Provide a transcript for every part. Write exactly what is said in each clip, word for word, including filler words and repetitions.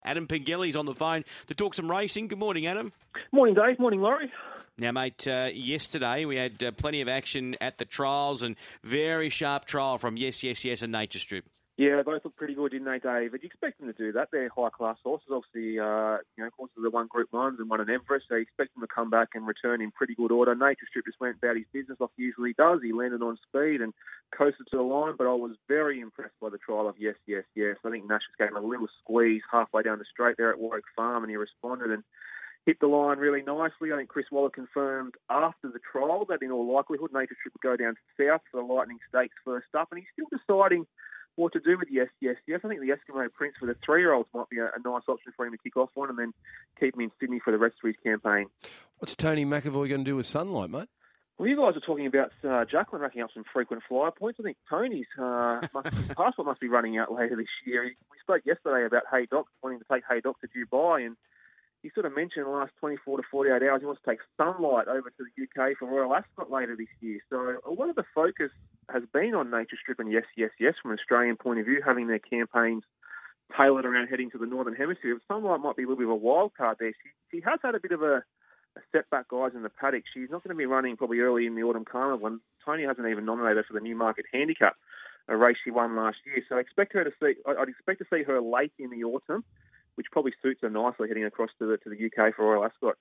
Adam Pengelly's on the phone to talk some racing. Good morning, Adam. Morning, Dave. Morning, Laurie. Now, mate, uh, yesterday we had uh, plenty of action at the trials and very sharp trial from Yes, Yes, Yes and Nature Strip. Yeah, they both looked pretty good, didn't they, Dave? But you expect them to do that. They're high-class horses. Obviously, uh, you know, horses are one Group Ones and one in Everest, so you expect them to come back and return in pretty good order. Nature Strip just went about his business like he usually does. He landed on speed and coasted to the line, but I was very impressed by the trial of Yes, Yes, Yes. I think Nash just gave him a little squeeze halfway down the straight there at Warwick Farm, and he responded and hit the line really nicely. I think Chris Waller confirmed after the trial that in all likelihood Nature Strip would go down south for the Lightning Stakes first up, and he's still deciding what to do with Yes, Yes, Yes. I think the Eskimo Prince for the three-year-olds might be a, a nice option for him to kick off on and then keep him in Sydney for the rest of his campaign. What's Tony McAvoy going to do with Sunlight, mate? Well, you guys are talking about uh, Jacqueline racking up some frequent flyer points. I think Tony's uh, must, his passport must be running out later this year. We spoke yesterday about Hey Doc, wanting to take Hey Doc to Dubai, and he sort of mentioned in the last twenty-four to forty-eight hours he wants to take Sunlight over to the U K for Royal Ascot later this year. So a lot of the focus has been on Nature Strip and Yes, Yes, Yes from an Australian point of view, having their campaigns tailored around heading to the Northern Hemisphere. Sunlight might be a little bit of a wild card there. She, she has had a bit of a, a setback, guys, in the paddock. She's not going to be running probably early in the Autumn Carnival, and Tony hasn't even nominated her for the Newmarket Handicap, a race she won last year. So I expect her to see. I'd expect to see her late in the autumn, which probably suits her nicely heading across to the to the U K for Royal Ascot.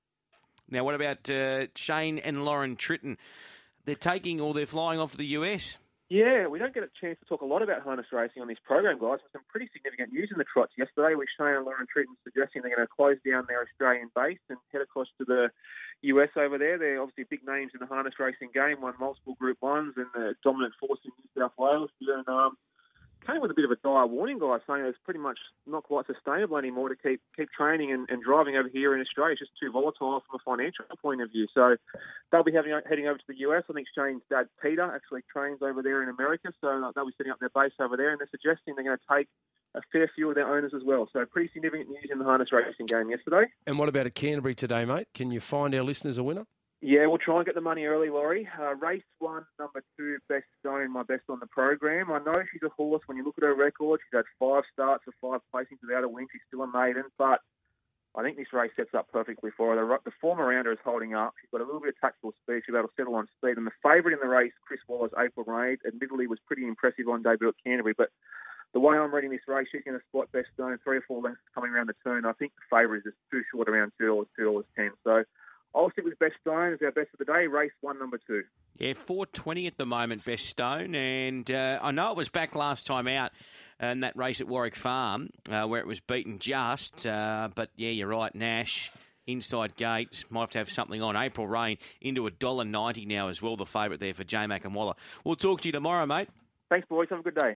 Now, what about uh, Shane and Lauren Tritton? They're taking or they're flying off to the U S? Yeah, we don't get a chance to talk a lot about harness racing on this program, guys. There's some pretty significant news in the trots yesterday with Shane and Lauren Tritton suggesting they're going to close down their Australian base and head across to the U S over there. They're obviously big names in the harness racing game, won multiple Group Ones and the dominant force in New South Wales. And, um, came with a bit of a dire warning, guys, saying it's pretty much not quite sustainable anymore to keep keep training and, and driving over here in Australia. It's just too volatile from a financial point of view. So they'll be having, heading over to the U S. I think Shane's dad, Peter, actually trains over there in America, so they'll be setting up their base over there, and they're suggesting they're going to take a fair few of their owners as well. So pretty significant news in the harness racing game yesterday. And what about at Canterbury today, mate? Can you find our listeners a winner? Yeah, we'll try and get the money early, Laurie. Uh, race one, number two, Best Stone, my best on the program. I know she's a horse. When you look at her record, she's had five starts or five placings without a win. She's still a maiden, but I think this race sets up perfectly for her. The, the form around her is holding up. She's got a little bit of tactical speed. She'll be able to settle on speed. And the favourite in the race, Chris Waller's April Rain, admittedly was pretty impressive on debut at Canterbury, but the way I'm reading this race, she's going to spot Best Stone, three or four lengths coming around the turn. I think the favourite is just too short, around two dollars, two dollars ten. So I'll stick with Best Stone as our best of the day, race one, number two. Yeah, four twenty at the moment, Best Stone. And uh, I know it was back last time out in that race at Warwick Farm uh, where it was beaten just. Uh, but, yeah, you're right, Nash, inside gate, might have to have something on. April Rain into one dollar ninety now as well, the favourite there for J Mac and Waller. We'll talk to you tomorrow, mate. Thanks, boys. Have a good day.